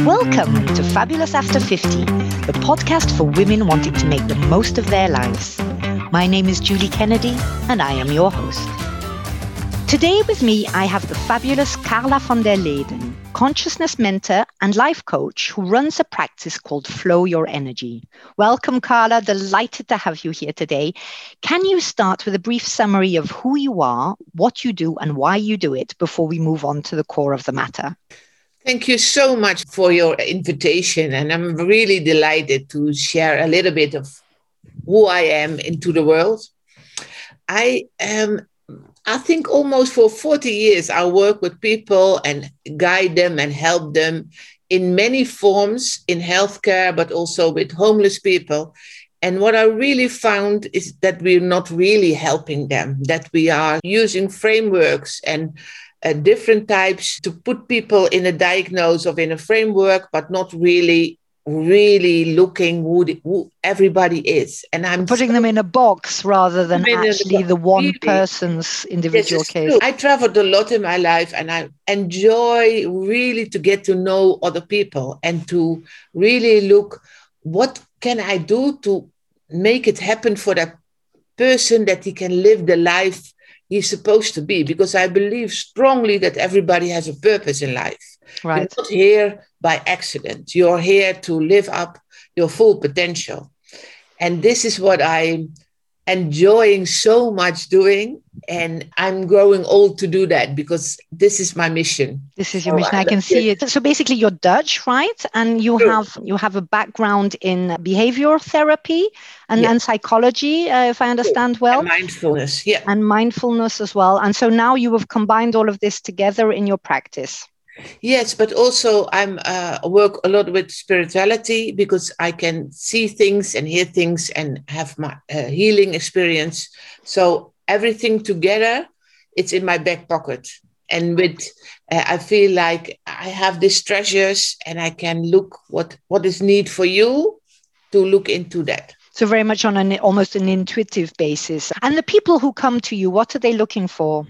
Welcome to Fabulous After 50, the podcast for women wanting to make the most of their lives. My name is Julie Kennedy, and I am your host. Today with me, I have the fabulous Carla van der Leden, consciousness mentor and life coach who runs a practice called Flow Your Energy. Welcome, Carla. Delighted to have you here today. Can you start with a brief summary of who you are, what you do, and why you do it before we move on to the core of the matter? Thank you so much for your invitation. And I'm really delighted to share a little bit of who I am into the world. I think almost for 40 years, I work with people and guide them and help them in many forms in healthcare, but also with homeless people. And what I really found is that we're not really helping them, that we are using frameworks and different types to put people in a diagnosis or in a framework, but not really looking who everybody is. And I'm putting them in a box rather than actually the one person's individual case. True. I traveled a lot in my life, and I enjoy really to get to know other people and to really look, what can I do to make it happen for that person, that he can live the life he's supposed to be, because I believe strongly that everybody has a purpose in life. Right. You're not here by accident. You're here to live up your full potential. And this is what I'm enjoying so much doing. And I'm growing old to do that because this is my mission. This is your mission. I can see it. So basically you're Dutch, right? And you have a background in behavioral therapy and psychology, if I understand well. And mindfulness, yeah. And mindfulness as well. And so now you have combined all of this together in your practice. Yes, but also I work a lot with spirituality because I can see things and hear things and have my healing experience. So everything together, it's in my back pocket. And I feel like I have these treasures and I can look what is need for you to look into that. So very much on almost an intuitive basis. And the people who come to you, what are they looking for?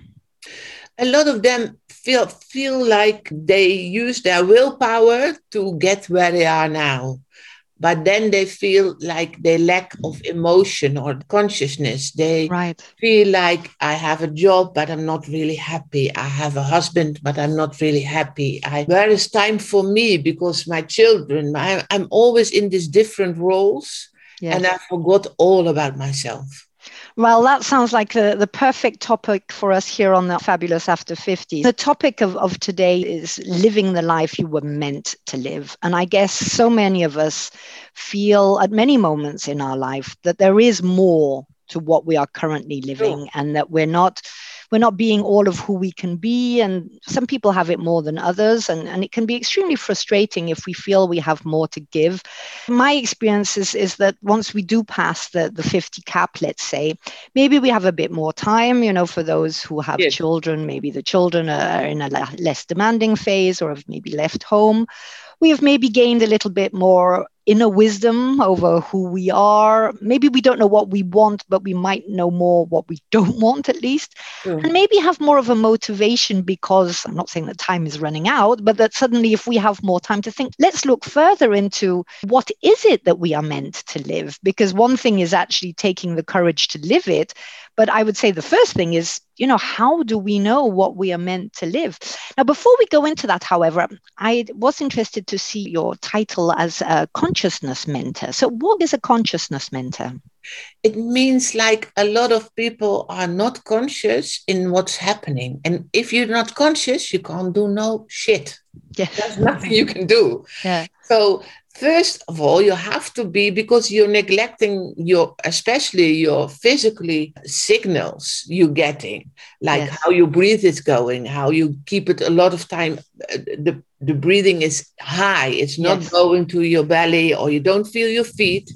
A lot of them feel like they use their willpower to get where they are now. But then they feel like they lack of emotion or consciousness. They feel like I have a job, but I'm not really happy. I have a husband, but I'm not really happy. Where is time for me? Because my children, I'm always in these different roles. Yes. And I forgot all about myself. Well, that sounds like the perfect topic for us here on the Fabulous After 50. The topic of today is living the life you were meant to live. And I guess so many of us feel at many moments in our life that there is more to what we are currently living, and that we're not being all of who we can be. And some people have it more than others. And it can be extremely frustrating if we feel we have more to give. My experience is that once we do pass the 50 cap, let's say, maybe we have a bit more time, for those who have children, maybe the children are in a less demanding phase or have maybe left home. We have maybe gained a little bit more inner wisdom over who we are. Maybe we don't know what we want, but we might know more what we don't want at least. And maybe have more of a motivation because, I'm not saying that time is running out, but that suddenly if we have more time to think, let's look further into what is it that we are meant to live? Because one thing is actually taking the courage to live it. But I would say the first thing is, how do we know what we are meant to live? Now, before we go into that, however, I was interested to see your title as a consciousness mentor. So what is a consciousness mentor? It means like a lot of people are not conscious in what's happening. And if you're not conscious, you can't do no shit. Yeah. There's nothing you can do. Yeah. So first of all, you have to be, because you're neglecting especially your physically signals you're getting, like how your breathe is going, how you keep it a lot of time. The breathing is high. It's not going to your belly, or you don't feel your feet.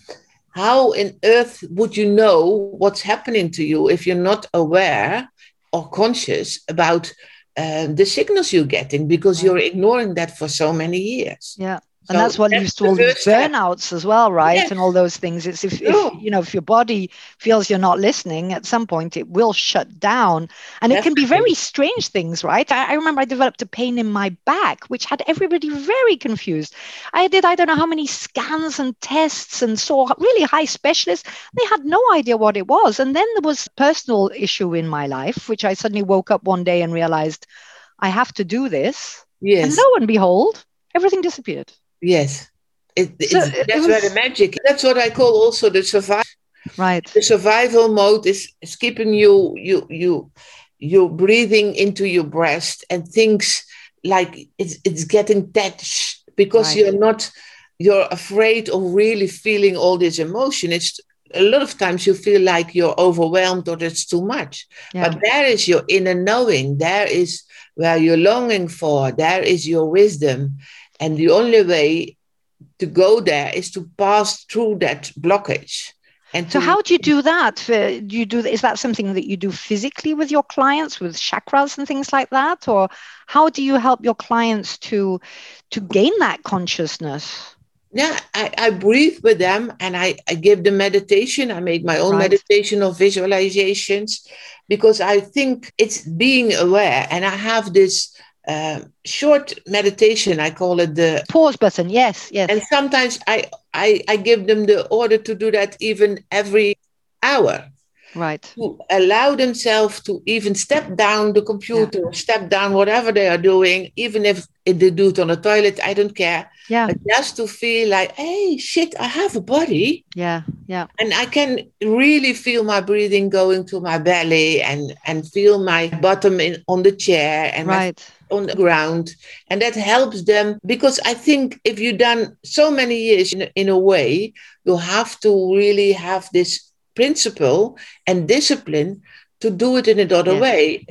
How on earth would you know what's happening to you if you're not aware or conscious about the signals you're getting, because you're ignoring that for so many years? Yeah. And that's what leads to all these burnouts as well, right? Yes. And all those things. It's if your body feels you're not listening, at some point it will shut down. And it can be very strange things, right? I remember I developed a pain in my back, which had everybody very confused. I don't know how many scans and tests and saw really high specialists. They had no idea what it was. And then there was a personal issue in my life, which I suddenly woke up one day and realized I have to do this. Yes. And lo and behold, everything disappeared. Yes, that's where the magic. That's what I call also the survival. Right. The survival mode is keeping you breathing into your breast, and things like it's getting touched because you're afraid of really feeling all this emotion. It's a lot of times you feel like you're overwhelmed or it's too much. Yeah. But there is your inner knowing. There is where you're longing for. There is your wisdom. And the only way to go there is to pass through that blockage. And so how do you do that? Is that something that you do physically with your clients, with chakras and things like that? Or how do you help your clients to gain that consciousness? Yeah, I breathe with them, and I give them meditation. I make my own meditation or visualizations, because I think it's being aware. And I have this short meditation, I call it the pause button. Yes. And sometimes I give them the order to do that even every hour. Right. To allow themselves to even step down the computer, step down whatever they are doing, even if they do it on the toilet, I don't care. Yeah. But just to feel like, hey, shit, I have a body. Yeah. And I can really feel my breathing going to my belly and feel my bottom on the chair and on the ground. And that helps them, because I think if you've done so many years in a way, you have to really have this principle and discipline to do it in another way.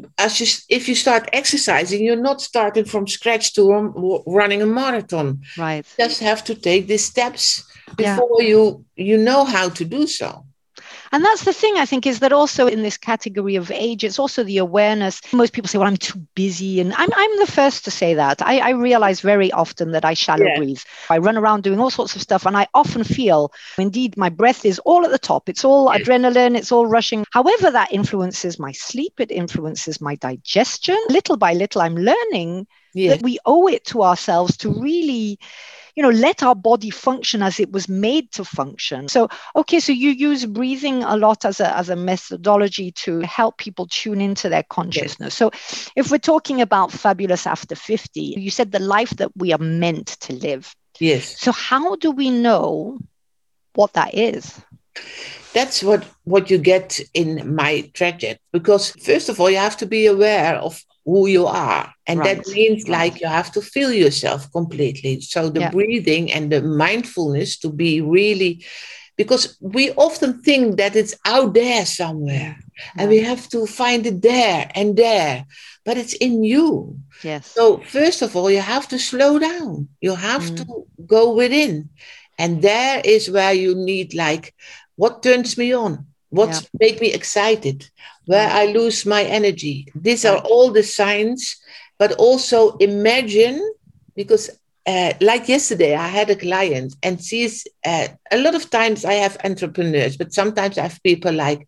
If you start exercising, you're not starting from scratch to running a marathon. Right. You just have to take these steps before you know how to do so. And that's the thing, I think, is that also in this category of age, it's also the awareness. Most people say, well, I'm too busy. And I'm the first to say that. I realize very often that I shallow breathe. I run around doing all sorts of stuff. And I often feel, indeed, my breath is all at the top. It's all adrenaline. It's all rushing. However, that influences my sleep. It influences my digestion. Little by little, I'm learning that we owe it to ourselves to really let our body function as it was made to function. So you use breathing a lot as a methodology to help people tune into their consciousness. So if we're talking about Fabulous After 50, you said the life that we are meant to live. Yes. So how do we know what that is? That's what you get in my trajectory. Because first of all, you have to be aware of who you are. And that means like you have to feel yourself completely. So the breathing and the mindfulness to be really, because we often think that it's out there somewhere and we have to find it there and there, but it's in you. Yes. So first of all, you have to slow down. You have to go within. And there is where you need like, what turns me on? What makes me excited? Where I lose my energy? These are all the signs, but also imagine, because like yesterday, I had a client and she's, a lot of times I have entrepreneurs, but sometimes I have people like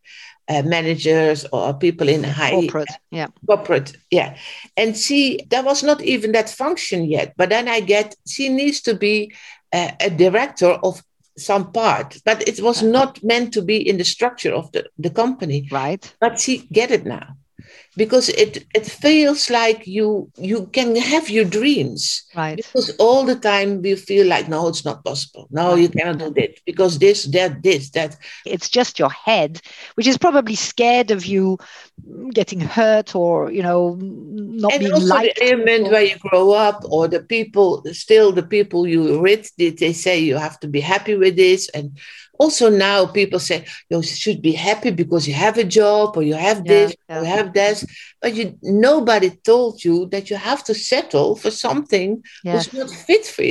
managers or people in high corporate. And that was not even that function yet, but then she needs to be a director of some part, but it was not meant to be in the structure of the company. Right. But she get it now, because it feels like you can have your dreams. Right. Because all the time we feel like, no, it's not possible. No, you cannot do this because this, that. It's just your head, which is probably scared of you getting hurt or, not being liked. The environment where you grow up, or the people you read, they say you have to be happy with this. And also now people say you should be happy because you have a job or you have this, or you have this. But nobody told you that you have to settle for something that's not fit for you.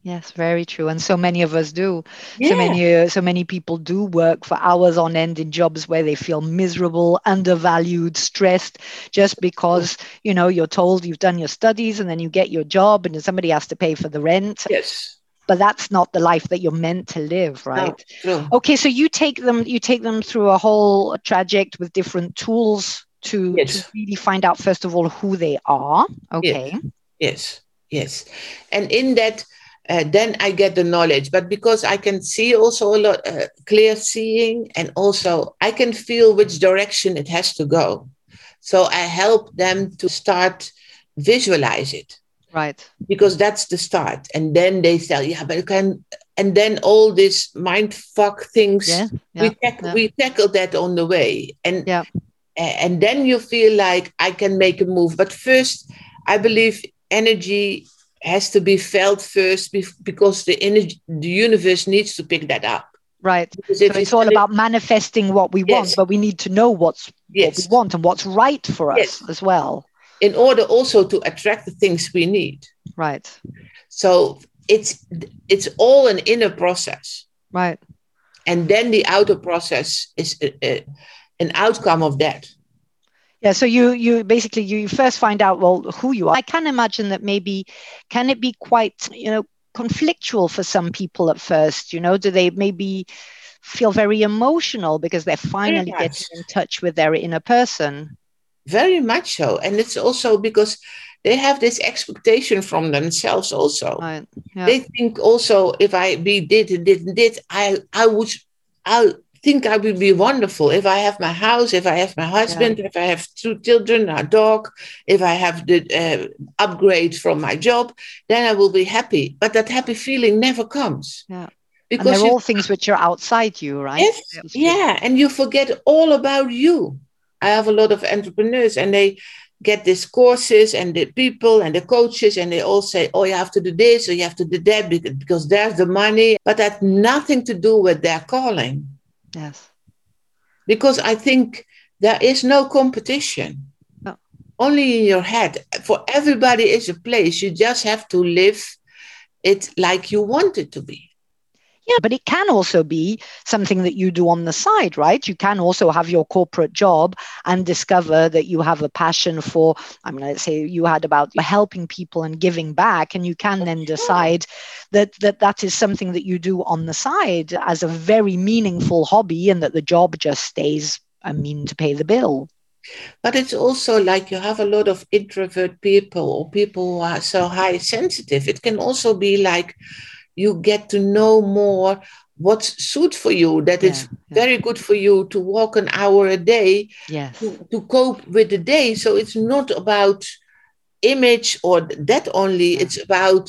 Yes, very true. And so many of us do. Yeah. So many people do work for hours on end in jobs where they feel miserable, undervalued, stressed, just because, you're told you've done your studies and then you get your job and then somebody has to pay for the rent. Yes. But that's not the life that you're meant to live, right? No, true. Okay, so you take them through a whole traject with different tools to Yes. really find out, first of all, who they are. Yes. Okay. Yes. Yes. And in that, then I get the knowledge. But because I can see also a lot, clear seeing, and also I can feel which direction it has to go. So I help them to start visualize it, Right. because that's the start. And then they say, yeah, but you can. And then all these mind fuck things, Yeah. Yeah. Yeah. we tackle that on the way. Yeah. And then you feel like I can make a move. But first, I believe energy has to be felt first, because the universe needs to pick that up. Right. Because So if it's it's all about manifesting what we want, yes, but we need to know what we yes, want and what's right for us yes, as well. in order also to attract the things we need. Right. So it's all an inner process, Right. and then the outer process is an outcome of that. Yeah. So you basically you first find out, well, who you are. I can imagine that maybe can it be quite, conflictual for some people at first, do they maybe feel very emotional because they're Very finally much. getting in touch with their inner person? Very much so. And it's also because they have this expectation from themselves also. Right. Yeah. They think also, if I be did and did and did, I think I would be wonderful if I have my house, if I have my husband, if I have 2 children, a dog, if I have the upgrade from my job, then I will be happy. But that happy feeling never comes. Yeah. And Because they're all things which are outside you, right? yes, yeah, and you forget all about you. I have a lot of entrepreneurs, and they get these courses, and the people and the coaches, and they all say, oh, you have to do this or you have to do that because there's the money. But that nothing to do with their calling. Yes. Because I think there is no competition. No. Only in your head. For everybody is a place. You just have to live it like you want it to be. Yeah, but it can also be something that you do on the side, right? You can also have your corporate job and discover that you have a passion for, let's say you had about helping people and giving back, and you can then decide that is something that you do on the side as a very meaningful hobby, and that the job just stays a mean to pay the bill. But it's also like you have a lot of introvert people or people who are so high sensitive. It can also be like you get to know more what's suit for you, that it's very good for you to walk an hour a day to cope with the day. So it's not about image or that only. It's about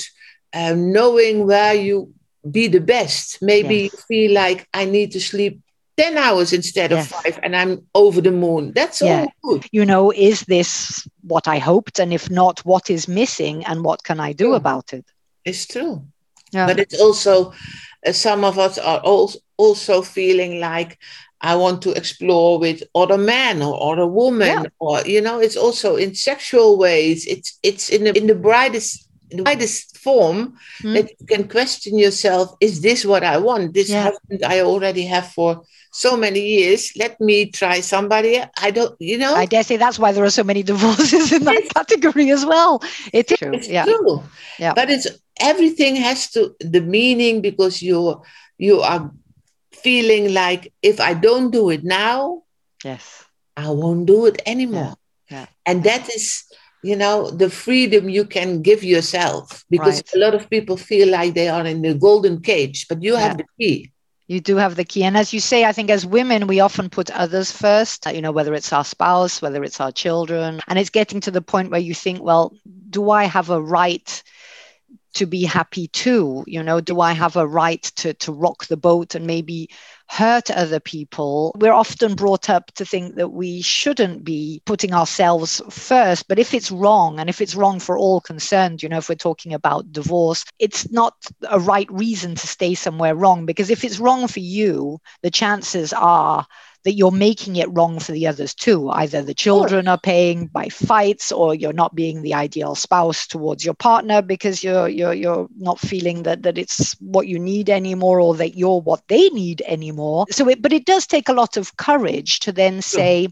knowing where you be the best. Maybe you feel like I need to sleep 10 hours instead of 5 and I'm over the moon. That's all good. Is this what I hoped? And if not, what is missing and what can I do about it? It's true. Yeah. But it's also, some of us are also feeling like I want to explore with other men or other women, or, it's also in sexual ways. It's in the brightest form that you can question yourself. Is this what I want? This husband I already have for so many years. Let me try somebody. I don't, I dare say that's why there are so many divorces in that category as well. It's true. It's true. Yeah. But everything has the meaning, because you are feeling like, if I don't do it now, I won't do it anymore. And that is, the freedom you can give yourself, because a lot of people feel like they are in the golden cage, but you have the key. You do have the key. And as you say, I think as women, we often put others first, whether it's our spouse, whether it's our children. And it's getting to the point where you think, well, do I have a right to be happy too? Do I have a right to rock the boat and maybe hurt other people? We're often brought up to think that we shouldn't be putting ourselves first. But if it's wrong, and if it's wrong for all concerned, if we're talking about divorce, it's not a right reason to stay somewhere wrong. Because if it's wrong for you, the chances are that you're making it wrong for the others too. Either the children are paying by fights, or you're not being the ideal spouse towards your partner because you're not feeling that it's what you need anymore, or that you're what they need anymore. But it does take a lot of courage to then say,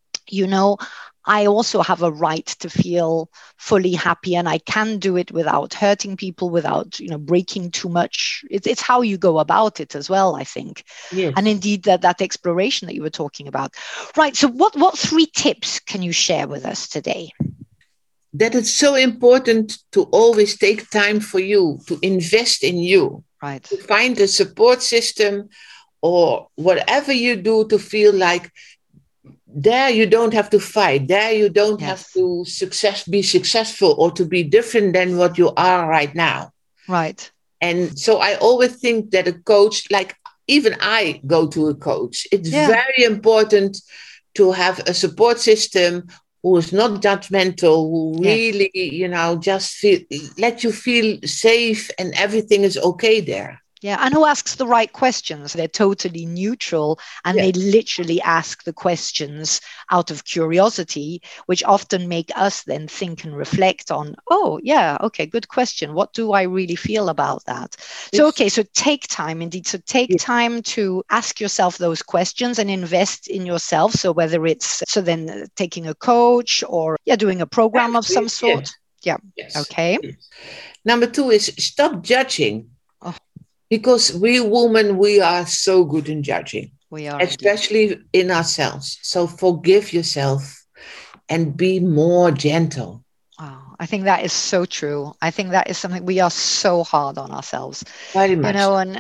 I also have a right to feel fully happy, and I can do it without hurting people, without, breaking too much. It's how you go about it as well, I think. Yes. And indeed that exploration that you were talking about. Right. So what 3 tips can you share with us today? That it's so important to always take time for you, to invest in you. Right. To find a support system or whatever you do to feel like there you don't have to fight. There you don't have to be successful or to be different than what you are right now. Right. And so I always think that a coach, like even I go to a coach, it's very important to have a support system who is not judgmental, who really, just let you feel safe and everything is okay there. Yeah, and who asks the right questions. They're totally neutral, and they literally ask the questions out of curiosity, which often make us then think and reflect on, good question. What do I really feel about that? So take time indeed. So take time to ask yourself those questions and invest in yourself. So whether it's then taking a coach or doing a program of some sort. Yes. Okay. Yes. Number 2 is stop judging. Because we women, we are so good in judging. We are. Especially in ourselves. So forgive yourself and be more gentle. Wow, I think that is so true. I think that is something, we are so hard on ourselves. Very much.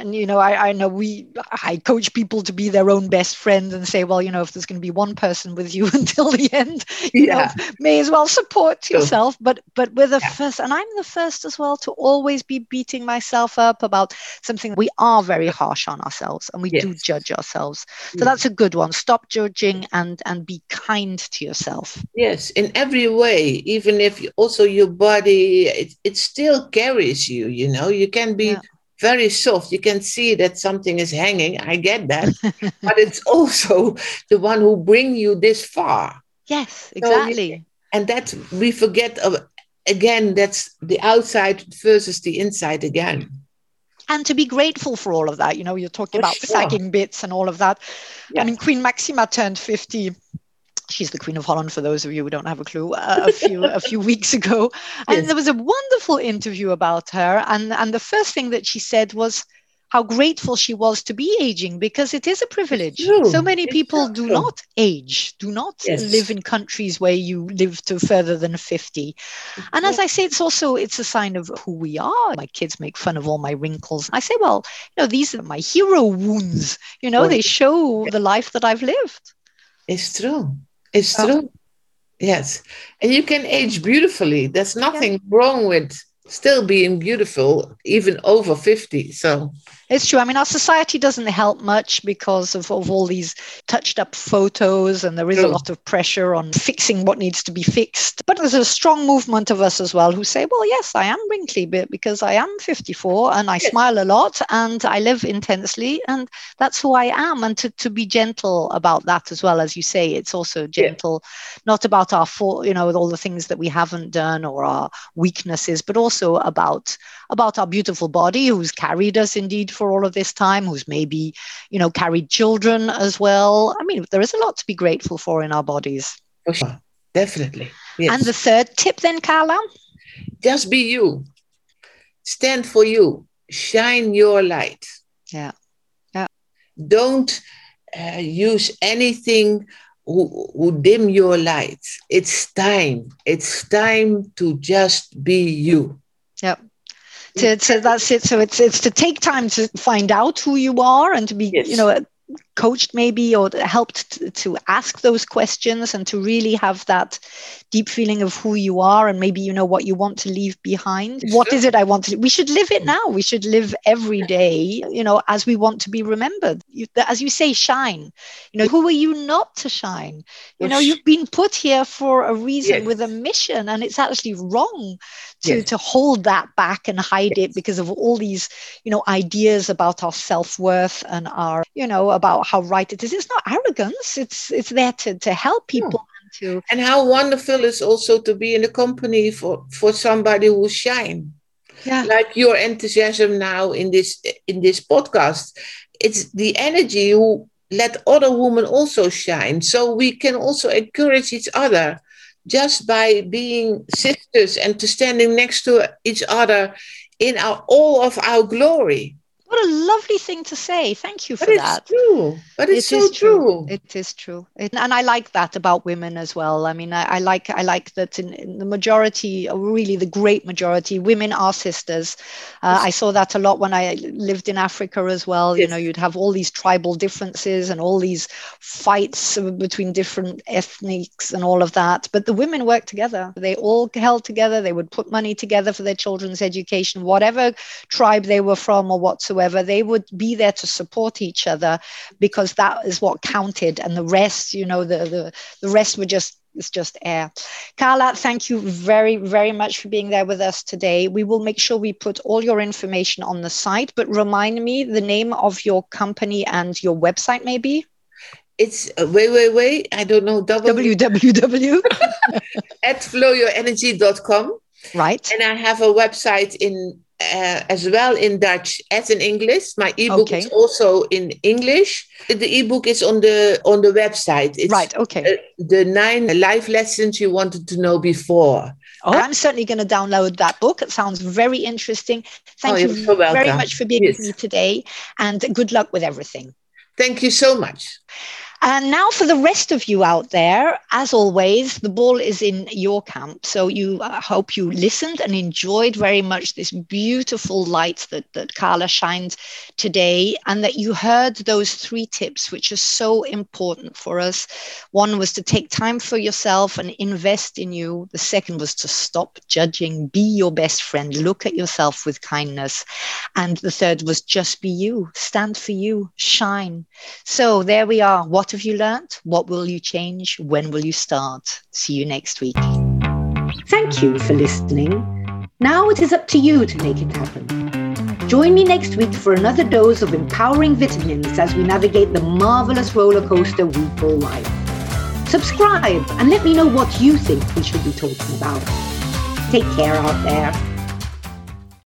I know I coach people to be their own best friend and say, well, if there's going to be one person with you until the end, may as well support yourself. But we're the first, and I'm the first as well, to always be beating myself up about something. We are very harsh on ourselves, and we do judge ourselves. So that's a good one. Stop judging and be kind to yourself. Yes, in every way, even if also your body, it still carries you, you can be very soft. You can see that something is hanging. I get that. But it's also the one who brings you this far. Yes, exactly. And that we forget again, that's the outside versus the inside again. And to be grateful for all of that. You're talking about sagging bits and all of that. Yeah. I mean, Queen Maxima turned 50. She's the Queen of Holland, for those of you who don't have a clue, a few weeks ago. And there was a wonderful interview about her. And the first thing that she said was how grateful she was to be aging, because it is a privilege. So many people do not age, do not live in countries where you live to further than 50. And as I say, it's a sign of who we are. My kids make fun of all my wrinkles. I say, well, these are my hero wounds. They show the life that I've lived. It's true. It's true. Yes. And you can age beautifully. There's nothing wrong with still being beautiful, even over 50. So it's true. I mean, our society doesn't help much because of all these touched up photos, and there is a lot of pressure on fixing what needs to be fixed. But there's a strong movement of us as well who say, well, yes, I am wrinkly because I am 54 and I smile a lot and I live intensely, and that's who I am. And to be gentle about that as well, as you say, it's also gentle, not about our fault, with all the things that we haven't done or our weaknesses, but also about our beautiful body, who's carried us indeed for all of this time, who's maybe, carried children as well. I mean, there is a lot to be grateful for in our bodies. For sure. Definitely. Yes. And the third tip then, Carla? Just be you. Stand for you. Shine your light. Yeah. Don't use anything who dim your light. It's time. It's time to just be you. Yeah. So that's it. So it's to take time to find out who you are and to be, coached maybe, or helped to ask those questions and to really have that deep feeling of who you are and maybe, what you want to leave behind. What is it I want to do? We should live it now. We should live every day, as we want to be remembered. As you say, shine. Who are you not to shine? You've been put here for a reason with a mission, and it's actually wrong to hold that back and hide it because of all these, ideas about our self-worth and our, about how right it is. It's not arrogance. It's there to help people. And how wonderful is also to be in a company for somebody who shine. Yeah. Like your enthusiasm now in this podcast. It's the energy who let other women also shine. So we can also encourage each other just by being sisters and to standing next to each other in all of our glory. What a lovely thing to say. Thank you for that. It's true. But it's so true. It is true. And I like that about women as well. I mean, I like that in the majority, really the great majority, women are sisters. I saw that a lot when I lived in Africa as well. Yes. You know, you'd have all these tribal differences and all these fights between different ethnics and all of that. But the women worked together. They all held together. They would put money together for their children's education, whatever tribe they were from or whatsoever. They would be there to support each other because that is what counted, and the rest, you know, the rest were just air. Carla, thank you very, very much for being there with us today. We will make sure we put all your information on the site, but remind me the name of your company and your website, maybe. It's wait, I don't know. www. at flowyourenergy.com. Right. And I have a website in as well in Dutch as in English. My ebook is also in English. The ebook is on the website. It's, right. Okay. The 9 life lessons you wanted to know before. Oh, I'm certainly going to download that book. It sounds very interesting. Thank you so very much for being with me today, and good luck with everything. Thank you so much. And now for the rest of you out there, as always, the ball is in your camp. So I hope you listened and enjoyed very much this beautiful light that Carla shines today, and that you heard those 3 tips, which are so important for us. One was to take time for yourself and invest in you. The second was to stop judging, be your best friend, look at yourself with kindness. And the third was just be you, stand for you, shine. So there we are. What have you learned? What will you change? When will you start? See you next week. Thank you for listening. Now it is up to you to make it happen. Join me next week for another dose of empowering vitamins as we navigate the marvelous roller coaster we call life. Subscribe and let me know what you think we should be talking about. Take care out there.